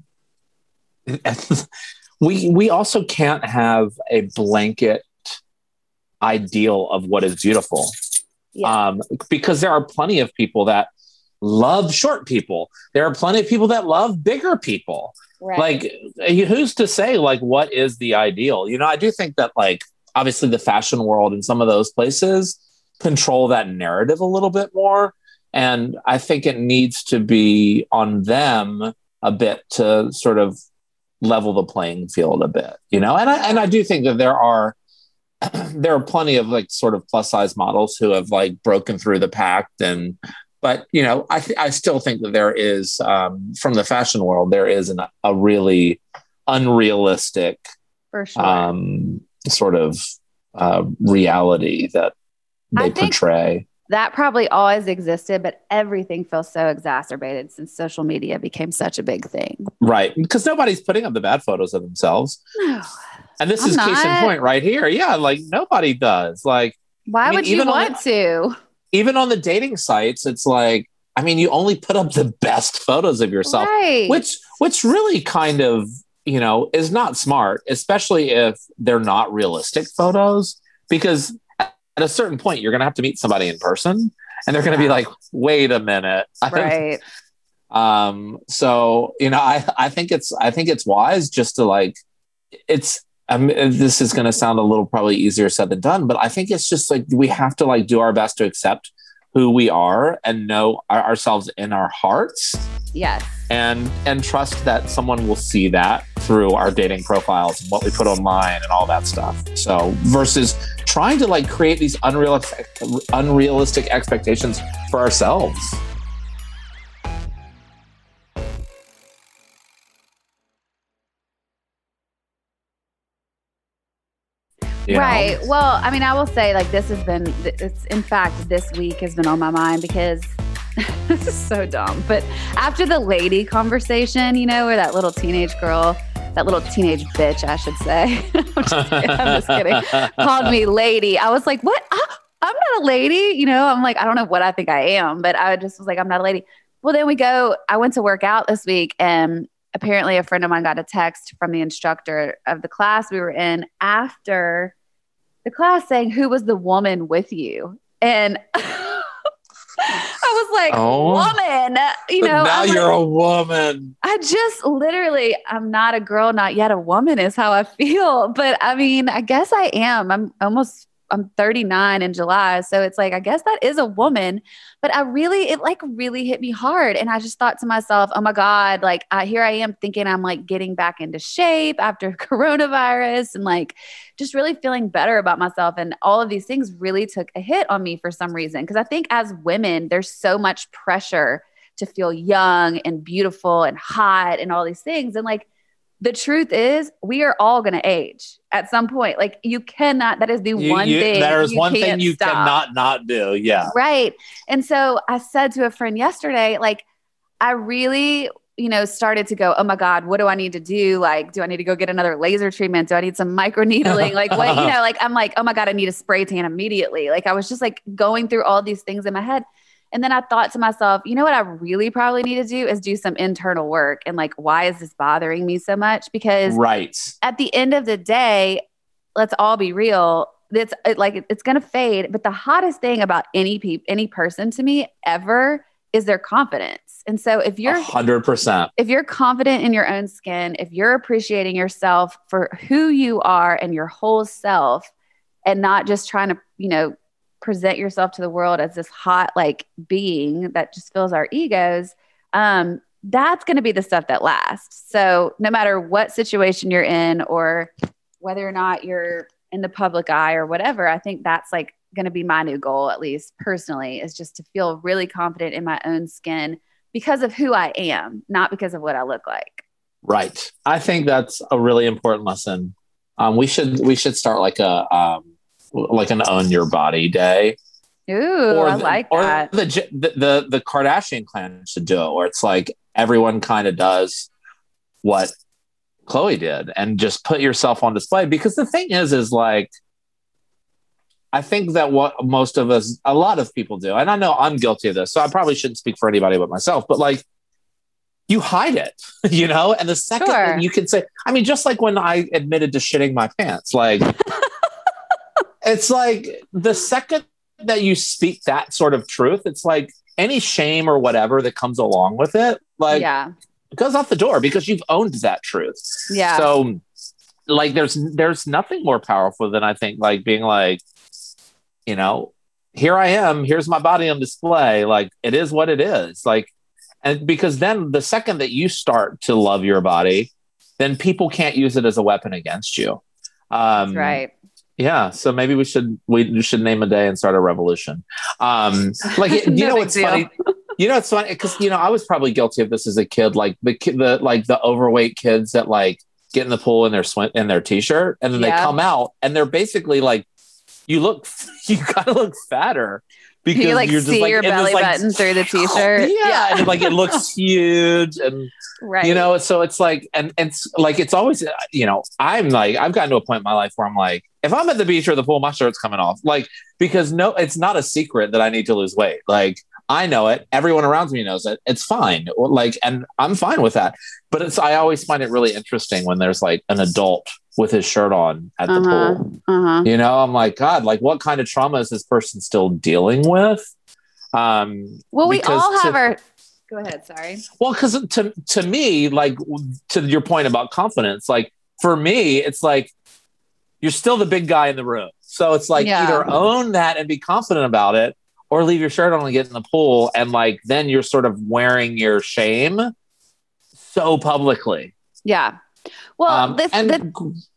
we, we also can't have a blanket ideal of what is beautiful. Yeah. Um, because there are plenty of people that love short people. There are plenty of people that love bigger people. Right. Like, who's to say, like, what is the ideal? You know, I do think that, like, obviously the fashion world and some of those places control that narrative a little bit more. And I think it needs to be on them a bit to sort of level the playing field a bit, you know? And I, and I do think that there are, there are plenty of like sort of plus size models who have like broken through the pact and but you know, I th- I still think that there is um, from the fashion world there is an, a really unrealistic for sure um, sort of uh, reality that they portray. That probably always existed, but everything feels so exacerbated since social media became such a big thing. Right. Because nobody's putting up the bad photos of themselves. No. And this I'm is not. Case in point right here. Yeah. Like nobody does. Like, why I mean, would you want the, to? Even on the dating sites, it's like, I mean, you only put up the best photos of yourself, right. which, which really kind of, you know, is not smart, especially if they're not realistic photos, because at a certain point, you're going to have to meet somebody in person and they're going to yeah. be like, wait a minute. Right. um, so, you know, I, I think it's, I think it's wise just to like, it's, um, this is going to sound a little probably easier said than done, but I think it's just like, we have to like do our best to accept who we are and know our, ourselves in our hearts. Yes. And, and trust that someone will see that through our dating profiles and what we put online and all that stuff. So versus trying to like create these unrealistic, unrealistic expectations for ourselves. You right. Know? Well, I mean, I will say like this has been, it's in fact, this week has been on my mind because this is so dumb. But after the lady conversation, you know, where that little teenage girl, that little teenage bitch, I should say, I'm, just kidding, I'm just kidding, called me lady. I was like, what? I, I'm not a lady. You know, I'm like, I don't know what I think I am, but I just was like, I'm not a lady. Well, then we go, I went to work out this week and apparently a friend of mine got a text from the instructor of the class we were in after the class saying, who was the woman with you? And I was like, oh, woman, you know, now I'm you're like, a woman. I just literally, I'm not a girl, not yet a woman is how I feel. But I mean, I guess I am. I'm almost, I'm thirty-nine in July. So it's like, I guess that is a woman, but I really, it like really hit me hard. And I just thought to myself, oh my God, like I, here I am thinking I'm like getting back into shape after coronavirus and like just really feeling better about myself. And all of these things really took a hit on me for some reason. Cause I think as women, there's so much pressure to feel young and beautiful and hot and all these things. And like, the truth is we are all going to age at some point. Like you cannot, that is the you, one you, thing. There is one thing you stop. cannot not do. Yeah. Right. And so I said to a friend yesterday, like, I really, you know, started to go, oh my God, what do I need to do? Like, do I need to go get another laser treatment? Do I need some micro needling? Like what, you know, like, I'm like, oh my God, I need a spray tan immediately. Like I was just like going through all these things in my head. And then I thought to myself, you know what I really probably need to do is do some internal work. And like, why is this bothering me so much? Because right. at the end of the day, let's all be real. It's it, like, it's going to fade. But the hottest thing about any pe- any person to me ever is their confidence. And so if you're one hundred percent, if you're confident in your own skin, if you're appreciating yourself for who you are and your whole self and not just trying to, you know, present yourself to the world as this hot, like being that just fills our egos. Um, that's going to be the stuff that lasts. So no matter what situation you're in or whether or not you're in the public eye or whatever, I think that's like going to be my new goal, at least personally, is just to feel really confident in my own skin because of who I am, not because of what I look like. Right. I think that's a really important lesson. Um, we should, we should start like a, um, like an own your body day. Ooh, or I the, like or that. The, the, the, the Kardashian clan should do it, where it's like everyone kind of does what Khloe did and just put yourself on display. Because the thing is, is like, I think that what most of us, a lot of people do, and I know I'm guilty of this, so I probably shouldn't speak for anybody but myself, but like, you hide it, you know? And the second sure. thing you can say, I mean, just like when I admitted to shitting my pants, like, it's like the second that you speak that sort of truth, it's like any shame or whatever that comes along with it, like yeah. it goes out the door because you've owned that truth. Yeah. So like, there's, there's nothing more powerful than I think, like being like, you know, here I am, here's my body on display. Like it is what it is. Like, and because then the second that you start to love your body, then people can't use it as a weapon against you. Um, That's right. Yeah, so maybe we should we should name a day and start a revolution. Um, like you No know, big what's deal. funny. You know, it's funny because you know I was probably guilty of this as a kid. Like the ki- the like the overweight kids that like get in the pool in their swim in their t-shirt, and then they Yeah. come out and they're basically like, you look, you gotta look fatter because You like you're just see like your and belly it's, like, button through the t-shirt. Yeah, and like it looks huge, and Right. you know, so it's like, and, and it's like it's always, uh, you know, I'm like I've gotten to a point in my life where I'm like, if I'm at the beach or the pool, my shirt's coming off, like because no, it's not a secret that I need to lose weight. Like I know it, everyone around me knows it. It's fine, like, and I'm fine with that. But it's I always find it really interesting when there's like an adult with his shirt on at the Uh-huh. pool. Uh-huh. You know, I'm like, God, like what kind of trauma is this person still dealing with? Um, Well, we because all have to- our. Go ahead. Sorry. Well, because to to me, like to your point about confidence, like for me, it's like you're still the big guy in the room. So it's like Yeah. either own that and be confident about it, or leave your shirt on and get in the pool, and like then you're sort of wearing your shame so publicly. Yeah. Well, Um, this. and- this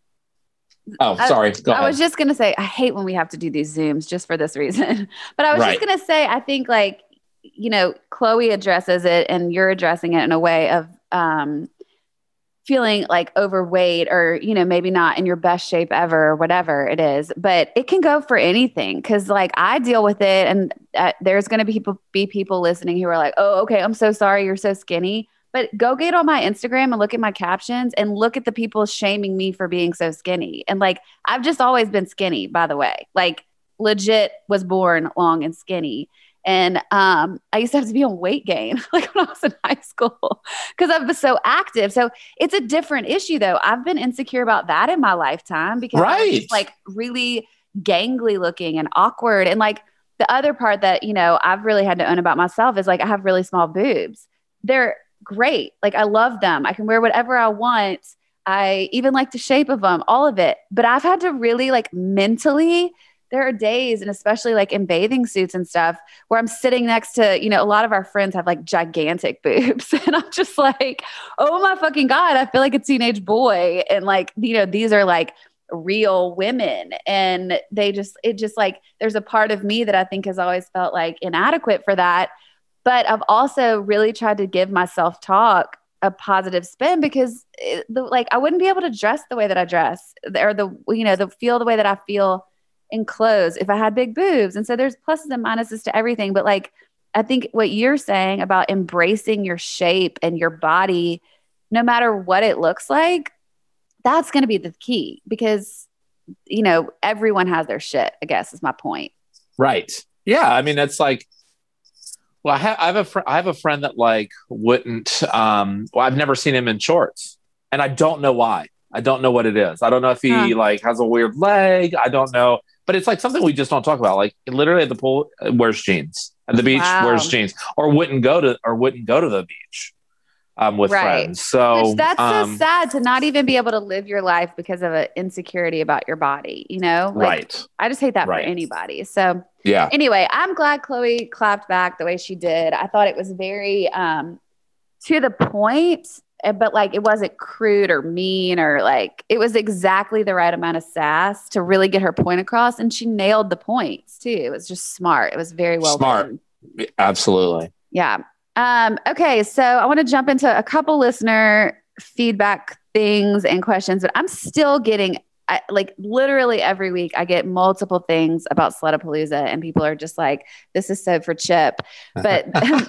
Oh, sorry. Go I ahead. was just going to say, I hate when we have to do these Zooms just for this reason. But I was Right. just going to say, I think like, you know, Chloe addresses it and you're addressing it in a way of um, feeling like overweight or, you know, maybe not in your best shape ever or whatever it is. But it can go for anything because like I deal with it and uh, there's going to be people, be people listening who are like, oh, okay, I'm so sorry you're so skinny. But go get on my Instagram and look at my captions and look at the people shaming me for being so skinny. And like, I've just always been skinny, by the way, like legit was born long and skinny. And um, I used to have to be on weight gain, like when I was in high school, because I was so active. So it's a different issue, though. I've been insecure about that in my lifetime because I was Right. just, like really gangly looking and awkward. And like the other part that, you know, I've really had to own about myself is like I have really small boobs. They're great. Like I love them. I can wear whatever I want. I even like the shape of them, all of it. But I've had to really like mentally, there are days, and especially like in bathing suits and stuff, where I'm sitting next to, you know, a lot of our friends have like gigantic boobs. And I'm just like, oh my fucking God, I feel like a teenage boy. And like, you know, these are like real women. And they just, it just like, there's a part of me that I think has always felt like inadequate for that. But I've also really tried to give my self-talk a positive spin because it, the, like I wouldn't be able to dress the way that I dress or the, you know, the feel the way that I feel in clothes if I had big boobs. And so there's pluses and minuses to everything. But like, I think what you're saying about embracing your shape and your body, no matter what it looks like, that's going to be the key because, you know, everyone has their shit, I guess is my point. Right. Yeah. I mean, it's like, well, I have, I have a fr- I have a friend that like wouldn't, um, well, I've never seen him in shorts and I don't know why. I don't know what it is. I don't know if he Huh. like has a weird leg. I don't know, but it's like something we just don't talk about. Like literally at the pool, uh, wears jeans. At the beach, Wow. wears jeans, or wouldn't go to, or wouldn't go to the beach um, with Right. friends. So Which that's um, so sad to not even be able to live your life because of an insecurity about your body, you know? Like, right. I just hate that Right. for anybody. So Yeah. anyway, I'm glad Chloe clapped back the way she did. I thought it was very um, to the point, eh, but like it wasn't crude or mean or like it was exactly the right amount of sass to really get her point across. And she nailed the points too. It was just smart. It was very well Smart. done. Absolutely. Yeah. Um, okay. So I want to jump into a couple listener feedback things and questions, but I'm still getting I, like literally every week I get multiple things about Slutapalooza and people are just like, this is so for Chip. But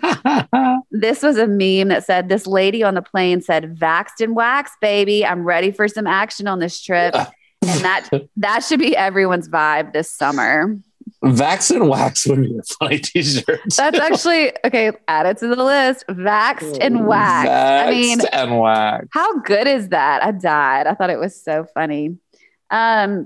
this was a meme that said this lady on the plane said, vaxxed and waxed, baby. I'm ready for some action on this trip. And that, that should be everyone's vibe this summer. Vax and wax would be a funny t-shirt. That's actually, okay, add it to the list. Vaxxed and waxed. Vaxxed I mean, and wax. how good is that? I died. I thought it was so funny. Um,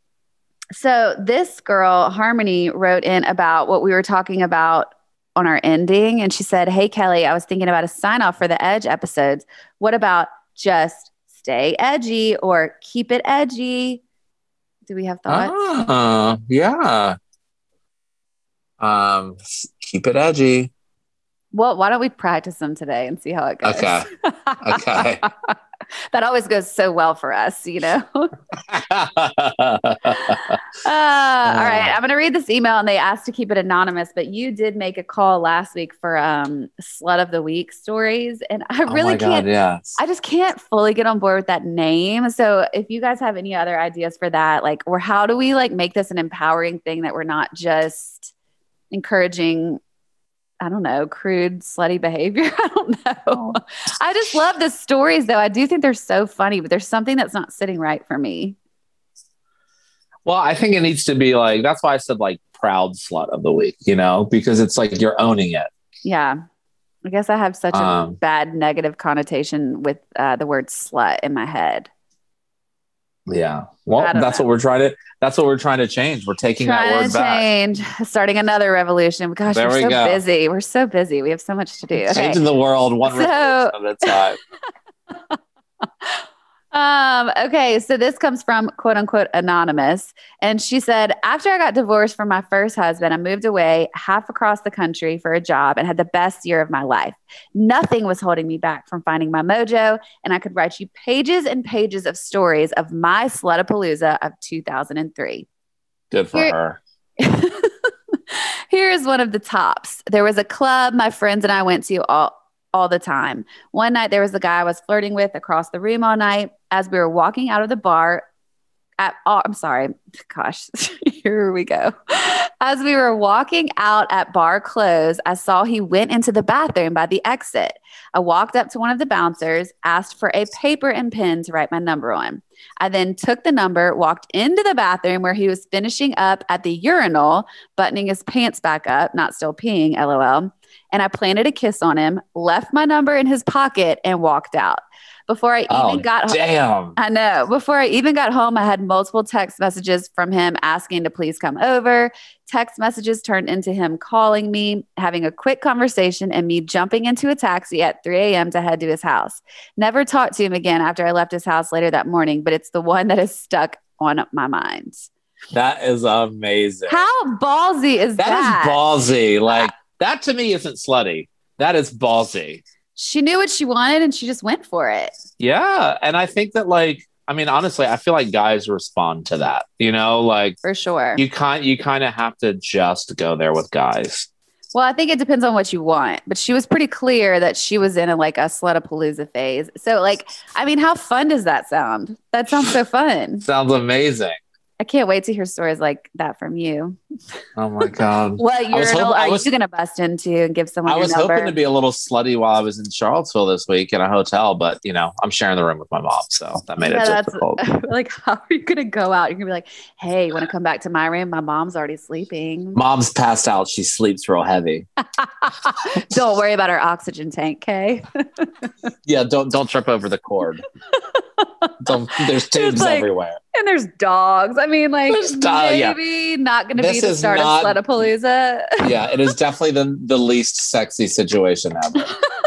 so this girl, Harmony, wrote in about what we were talking about on our ending. And she said, hey, Kelly, I was thinking about a sign off for the Edge episodes. What about just stay edgy or keep it edgy? Do we have thoughts? Ah, yeah. Um, keep it edgy. Well, why don't we practice them today and see how it goes? Okay. Okay. That always goes so well for us, you know? uh, all right. I'm going to read this email, and they asked to keep it anonymous, but you did make a call last week for um, Slut of the Week stories. And I really oh my can't, God, yes. I just can't fully get on board with that name. So if you guys have any other ideas for that, like, or how do we like make this an empowering thing that we're not just encouraging, I don't know, crude, slutty behavior. I don't know. I just love the stories, though. I do think they're so funny, but there's something that's not sitting right for me. Well, I think it needs to be like, that's why I said like proud slut of the week, you know, because it's like you're owning it. Yeah. I guess I have such a Um, bad negative connotation with uh, the word slut in my head. Yeah. Well, that's know. what we're trying to, that's what we're trying to change. We're taking trying that word to change, back. Starting another revolution. Gosh, there we're we so go. busy. We're so busy. We have so much to do. Okay. Changing the world one so, revolution at a time. Um, okay, so this comes from quote unquote anonymous. And she said, after I got divorced from my first husband, I moved away half across the country for a job and had the best year of my life. Nothing was holding me back from finding my mojo, and I could write you pages and pages of stories of my Slutapalooza of two thousand three. Good for Here- her. Here is one of the tops. There was a club my friends and I went to all all the time. One night there was a guy I was flirting with across the room all night. As we were walking out of the bar at, oh, I'm sorry. Gosh, here we go. As we were walking out at bar close, I saw he went into the bathroom by the exit. I walked up to one of the bouncers, asked for a paper and pen to write my number on. I then took the number, walked into the bathroom where he was finishing up at the urinal, buttoning his pants back up, not still peeing, LOL. And I planted a kiss on him, left my number in his pocket, and walked out. Before I even Oh, got home, damn. I know. Before I even got home, I had multiple text messages from him asking to please come over. Text messages turned into him calling me, having a quick conversation, and me jumping into a taxi at three a.m. to head to his house. Never talked to him again after I left his house later that morning, but it's the one that is stuck on my mind. That is amazing. How ballsy is that? That is ballsy. Like, that to me isn't slutty. That is ballsy. She knew what she wanted and she just went for it. Yeah. And I think that, like, I mean, honestly, I feel like guys respond to that, you know, like for sure. You kind you kind of have to just go there with guys. Well, I think it depends on what you want, but she was pretty clear that she was in a, like a Slutapalooza phase. So like, I mean, how fun does that sound? That sounds so fun. Sounds amazing. I can't wait to hear stories like that from you. Oh my God. What urinal hoping, are was, you going to bust into and give someone I was your number? hoping to be a little slutty while I was in Charlottesville this week in a hotel, but you know, I'm sharing the room with my mom. So that made yeah, it difficult. Like, how are you going to go out? You're going to be like, hey, you want to come back to my room? My mom's already sleeping. Mom's passed out. She sleeps real heavy. Don't worry about our oxygen tank, okay? Yeah, don't don't trip over the cord. Don't, there's tubes like, everywhere. And there's dogs. I mean, like, uh, maybe yeah. not going to be the is start not, of Slutapalooza. Yeah, it is definitely the, the least sexy situation ever.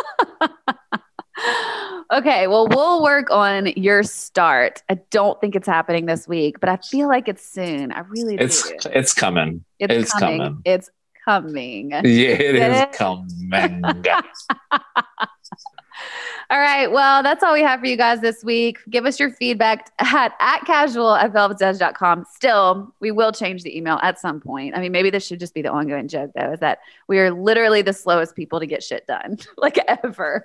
Okay, well, we'll work on your start. I don't think it's happening this week, but I feel like it's soon. I really do. It's it's coming. It's, it's coming. coming. It's coming. Yeah, it Get is it? coming. All right. Well, that's all we have for you guys this week. Give us your feedback at, at casual at velvet's edge dot com. Still, we will change the email at some point. I mean, maybe this should just be the ongoing joke, though, is that we are literally the slowest people to get shit done, like ever.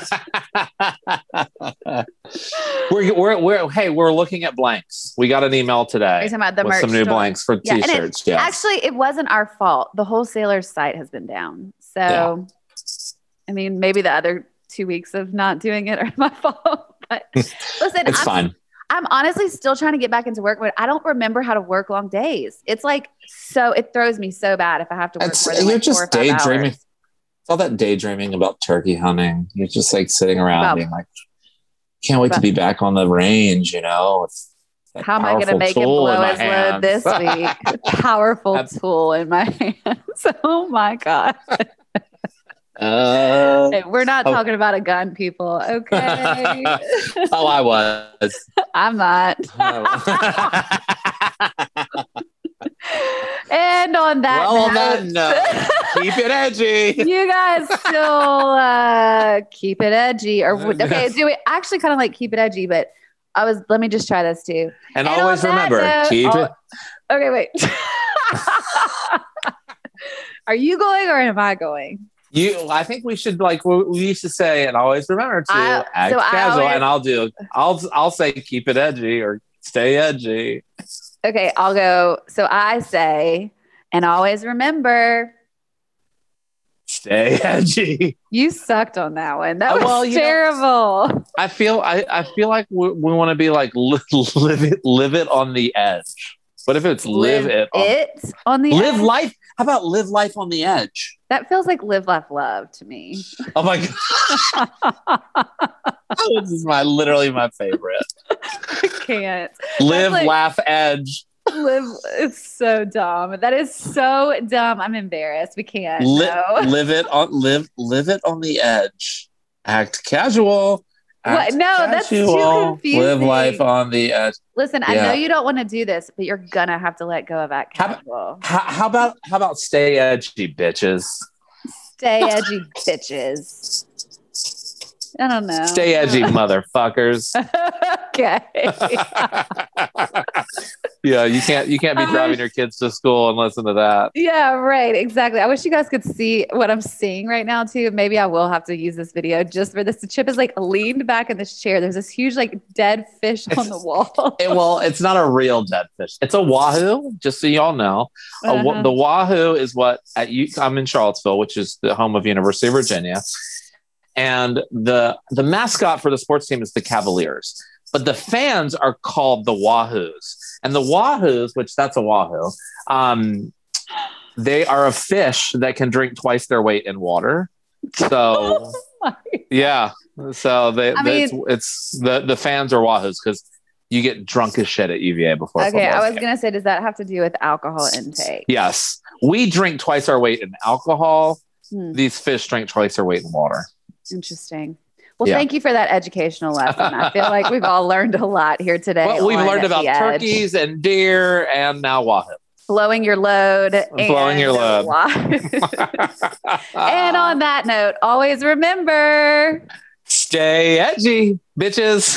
we're, we're, we're, hey, we're looking at blanks. We got an email today talking about the with merch some new store. blanks for Yeah, t-shirts. It, yeah. Actually, it wasn't our fault. The wholesaler's site has been down. So, yeah. I mean, maybe the other two weeks of not doing it are my fault. But listen, it's I'm, fine. I'm honestly still trying to get back into work, but I don't remember how to work long days. It's like, so it throws me so bad if I have to work It's, more than you're like just four or five daydreaming. hours. It's all that daydreaming about turkey hunting. You're just like sitting around About, being like, can't wait about, to be back on the range, you know? It's how am I going to make it blow his load this week? Powerful tool in my hands. Oh my God. Uh, hey, we're not oh. talking about a gun, people. Okay. Oh, I was. I'm not. And on that well, note, on that Keep it edgy. You guys still uh, keep it edgy, or okay? Do it actually kind of like keep it edgy, but I was. Let me just try this too. And, and always remember, note, keep oh, it. Okay, wait. Are you going or am I going? You, I think we should like we used to say, and always remember to I, act so casual. Always, and I'll do. I'll I'll say keep it edgy or stay edgy. Okay, I'll go. So I say, and always remember, stay edgy. You sucked on that one. That was well, terrible. Know, I feel. I, I feel like we, we want to be like live, live it, live it on the edge. What if it's live, live it, on, it on the live edge? life? How about live life on the edge? That feels like live, laugh, love to me. Oh my god, this is my literally my favorite. I can't live, like, laugh, edge. Live. It's so dumb. That is so dumb. I'm embarrassed. We can't. Li- no. Live it on live live it on the edge. Act casual. What? No, casual, that's too confusing. Live life on the edge. Listen, yeah. I know you don't want to do this, but you're gonna have to let go of that casual. How, how, how about how about stay edgy, bitches? Stay edgy, bitches. I don't know. Stay edgy, motherfuckers. Okay. Yeah, you can't you can't be driving your kids to school and listen to that. Yeah, right. Exactly. I wish you guys could see what I'm seeing right now too. Maybe I will have to use this video just for this. The Chip is like leaned back in this chair. There's this huge like dead fish it's, on the wall. it, well, it's not a real dead fish. It's a wahoo. Just so y'all know, uh-huh. a, the wahoo is what at U- I'm in Charlottesville, which is the home of University of Virginia. And the the mascot for the sports team is the Cavaliers. But the fans are called the Wahoos. And the Wahoos, which that's a Wahoo, um, they are a fish that can drink twice their weight in water. So, oh yeah. So they, I mean, it's, it's the, the fans are Wahoos because you get drunk as shit at U V A before. Okay, I was going to say, does that have to do with alcohol intake? Yes. We drink twice our weight in alcohol. Hmm. These fish drink twice their weight in water. Interesting. Well, yeah. Thank you for that educational lesson. I feel like we've all learned a lot here today. Well, we've learned about turkeys and deer and now wahoo. Blowing your load. Blowing your load. And on that note, always remember, stay edgy, bitches.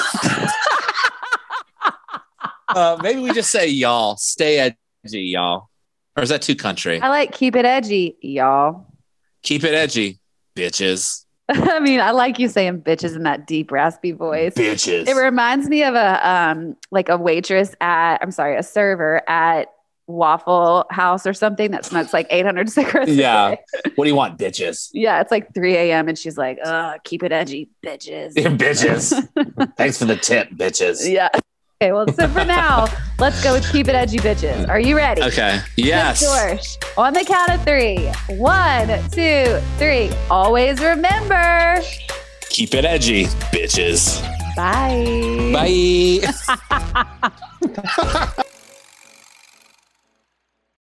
uh, maybe we just say y'all. Stay edgy, y'all. Or is that too country? I like keep it edgy, y'all. Keep it edgy, bitches. I mean, I like you saying bitches in that deep, raspy voice. Bitches. It reminds me of a um, like a waitress at, I'm sorry, a server at Waffle House or something that smokes like eight hundred cigarettes. Yeah. What do you want, bitches? Yeah, it's like three a.m. and she's like, "Uh, keep it edgy, bitches." Bitches. Thanks for the tip, bitches. Yeah. Okay, well, so for now, let's go with keep it edgy, bitches. Are you ready? Okay. Yes. George, on the count of three. One, two, three. Always remember. Keep it edgy, bitches. Bye. Bye.